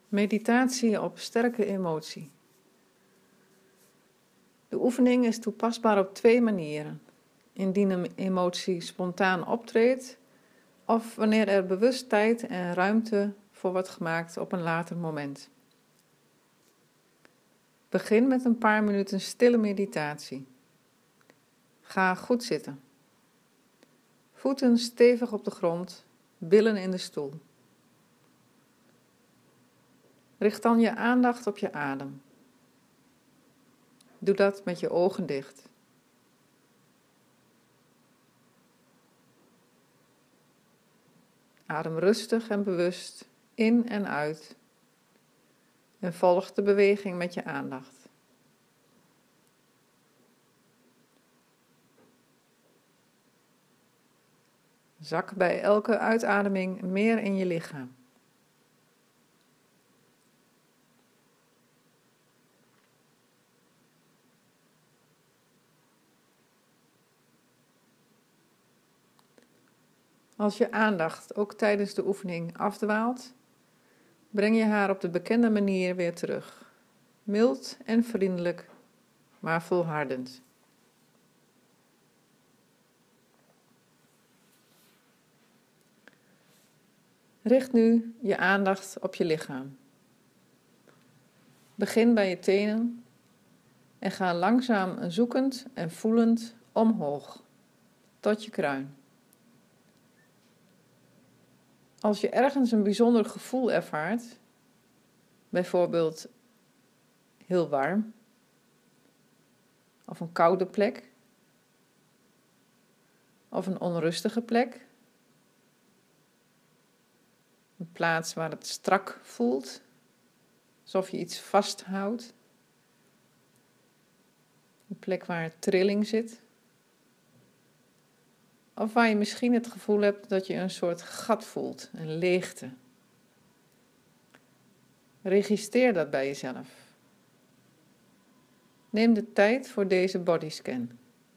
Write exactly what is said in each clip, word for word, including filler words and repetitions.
Meditatie op sterke emotie. De oefening is toepasbaar op twee manieren. Indien een emotie spontaan optreedt of wanneer er bewust tijd en ruimte voor wordt gemaakt op een later moment. Begin met een paar minuten stille meditatie. Ga goed zitten. Voeten stevig op de grond, billen in de stoel. Richt dan je aandacht op je adem. Doe dat met je ogen dicht. Adem rustig en bewust in en uit en volg de beweging met je aandacht. Zak bij elke uitademing meer in je lichaam. Als je aandacht ook tijdens de oefening afdwaalt, breng je haar op de bekende manier weer terug. Mild en vriendelijk, maar volhardend. Richt nu je aandacht op je lichaam. Begin bij je tenen en ga langzaam zoekend en voelend omhoog, tot je kruin. Als je ergens een bijzonder gevoel ervaart, bijvoorbeeld heel warm, of een koude plek, of een onrustige plek, een plaats waar het strak voelt, alsof je iets vasthoudt, een plek waar trilling zit, of waar je misschien het gevoel hebt dat je een soort gat voelt, een leegte. Registreer dat bij jezelf. Neem de tijd voor deze bodyscan.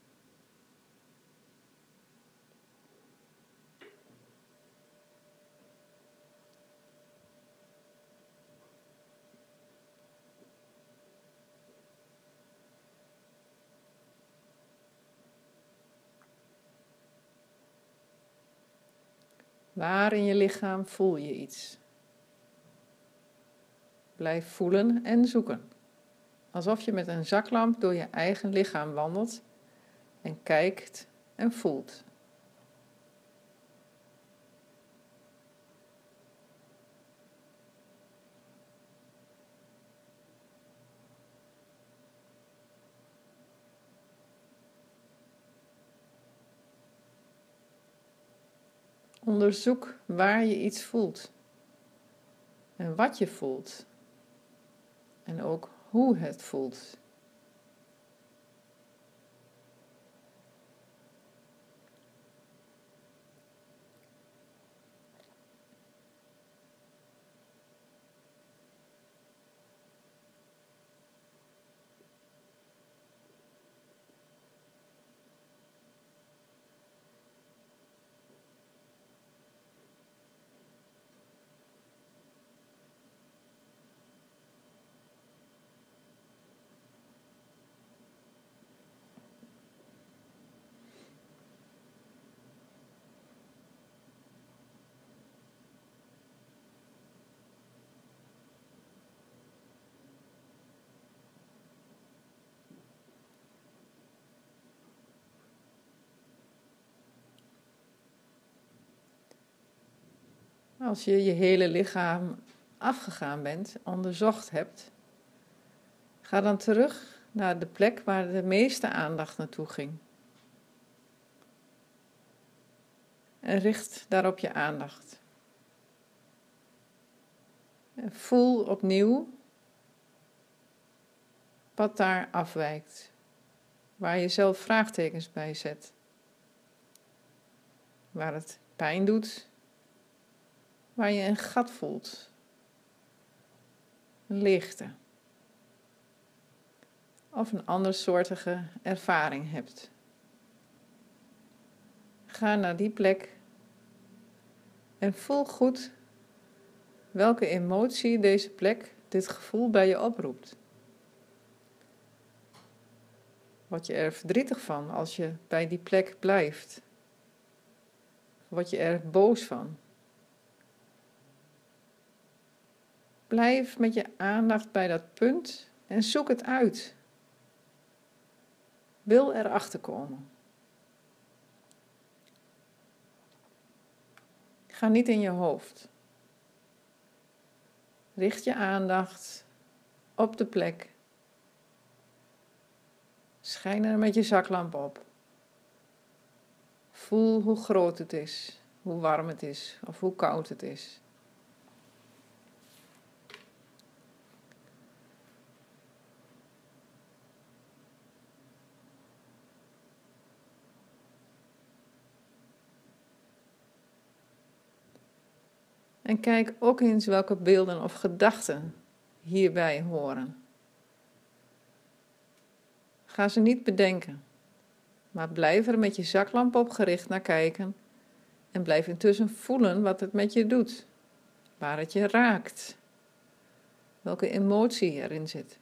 Waar in je lichaam voel je iets? Blijf voelen en zoeken. Alsof je met een zaklamp door je eigen lichaam wandelt en kijkt en voelt. Onderzoek waar je iets voelt en wat je voelt en ook hoe het voelt. Als je je hele lichaam afgegaan bent, onderzocht hebt, ga dan terug naar de plek waar de meeste aandacht naartoe ging. En richt daarop je aandacht. En voel opnieuw wat daar afwijkt, waar je zelf vraagtekens bij zet, waar het pijn doet, waar je een gat voelt, een leegte of een andersoortige ervaring hebt. Ga naar die plek en voel goed welke emotie deze plek, dit gevoel bij je oproept. Word je er verdrietig van als je bij die plek blijft? Word je er boos van? Blijf met je aandacht bij dat punt en zoek het uit. Wil erachter komen. Ga niet in je hoofd. Richt je aandacht op de plek. Schijn er met je zaklamp op. Voel hoe groot het is, hoe warm het is of hoe koud het is. En kijk ook eens welke beelden of gedachten hierbij horen. Ga ze niet bedenken, maar blijf er met je zaklamp op gericht naar kijken en blijf intussen voelen wat het met je doet, waar het je raakt, welke emotie erin zit.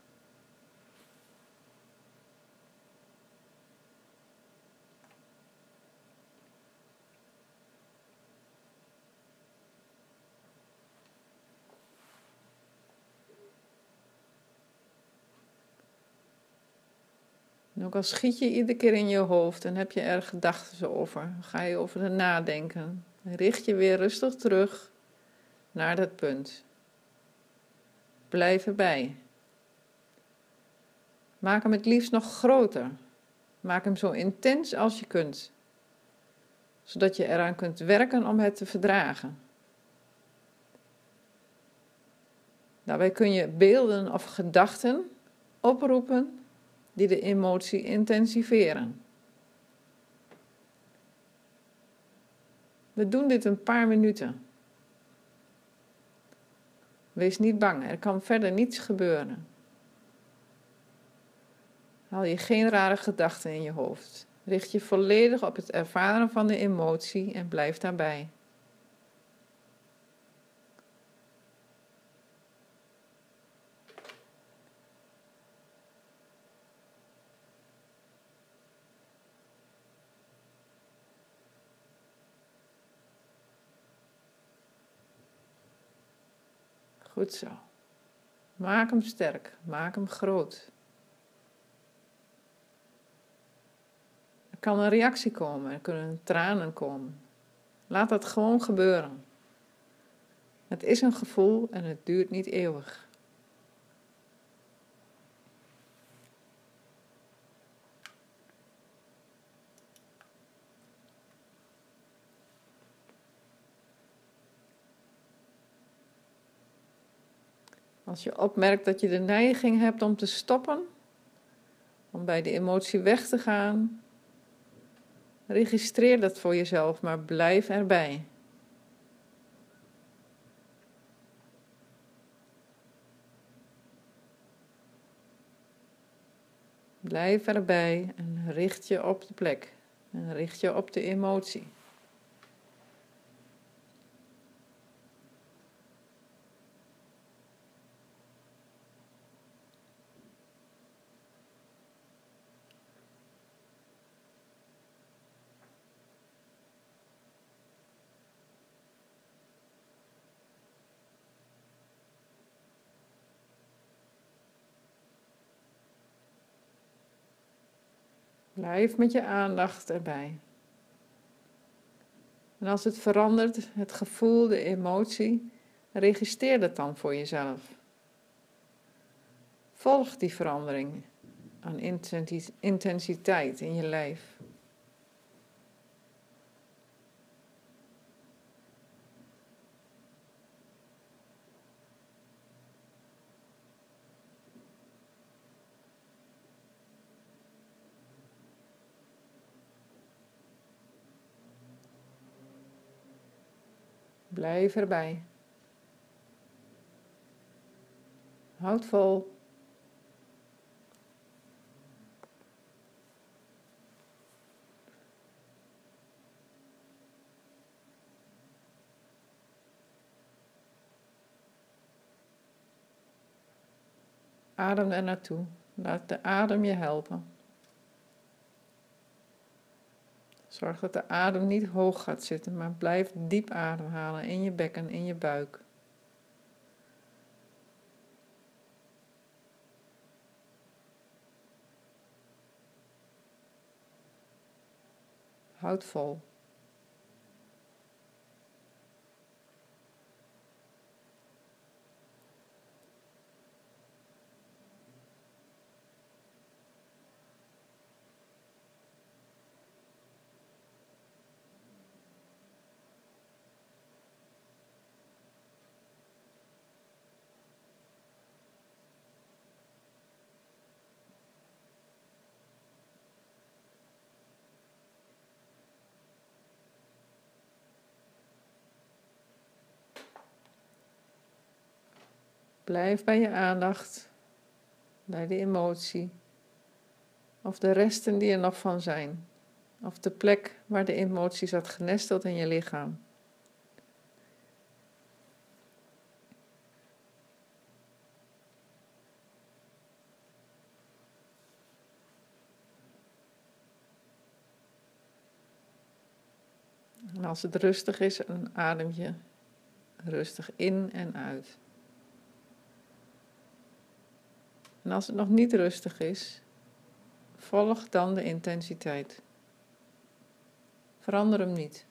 En ook al schiet je iedere keer in je hoofd en heb je er gedachten over, ga je over het nadenken, richt je weer rustig terug naar dat punt. Blijf erbij. Maak hem het liefst nog groter. Maak hem zo intens als je kunt, zodat je eraan kunt werken om het te verdragen. Daarbij kun je beelden of gedachten oproepen die de emotie intensiveren. We doen dit een paar minuten. Wees niet bang, er kan verder niets gebeuren. Haal je geen rare gedachten in je hoofd. Richt je volledig op het ervaren van de emotie en blijf daarbij. Goed zo. Maak hem sterk, maak hem groot. Er kan een reactie komen, er kunnen tranen komen. Laat dat gewoon gebeuren. Het is een gevoel en het duurt niet eeuwig. Als je opmerkt dat je de neiging hebt om te stoppen, om bij de emotie weg te gaan, registreer dat voor jezelf, maar blijf erbij. Blijf erbij en richt je op de plek. En richt je op de emotie. Blijf met je aandacht erbij. En als het verandert, het gevoel, de emotie, registreer dat dan voor jezelf. Volg die verandering aan intensiteit in je lijf. Blijf erbij. Houd vol. Adem er naartoe. Laat de adem je helpen. Zorg dat de adem niet hoog gaat zitten, maar blijf diep ademhalen in je bekken, in je buik. Houd vol. Blijf bij je aandacht, bij de emotie, of de resten die er nog van zijn, of de plek waar de emotie zat genesteld in je lichaam. En als het rustig is, dan adem je rustig in en uit. En als het nog niet rustig is, volg dan de intensiteit. Verander hem niet.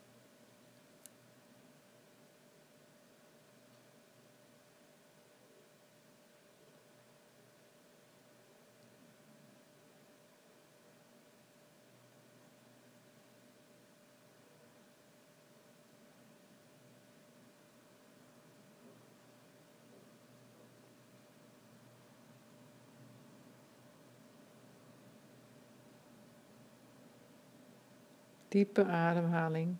Diepe ademhaling.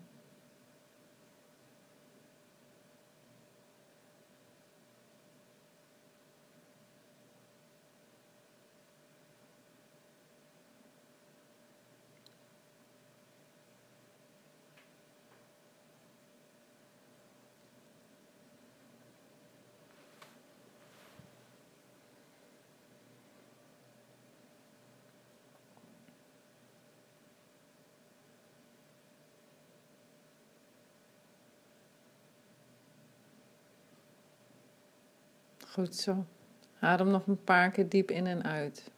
Goed zo. Adem nog een paar keer diep in en uit.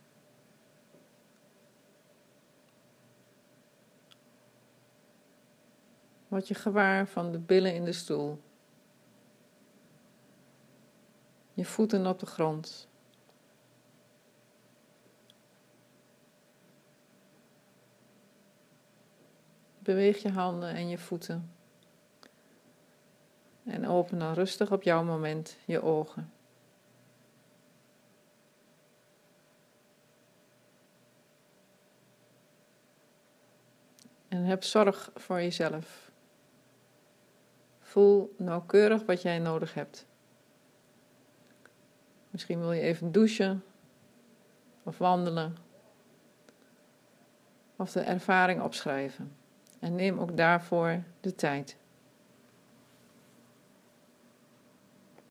Word je gewaar van de billen in de stoel. Je voeten op de grond. Beweeg je handen en je voeten. En open dan rustig op jouw moment je ogen. En heb zorg voor jezelf. Voel nauwkeurig wat jij nodig hebt. Misschien wil je even douchen of wandelen. Of de ervaring opschrijven. En neem ook daarvoor de tijd.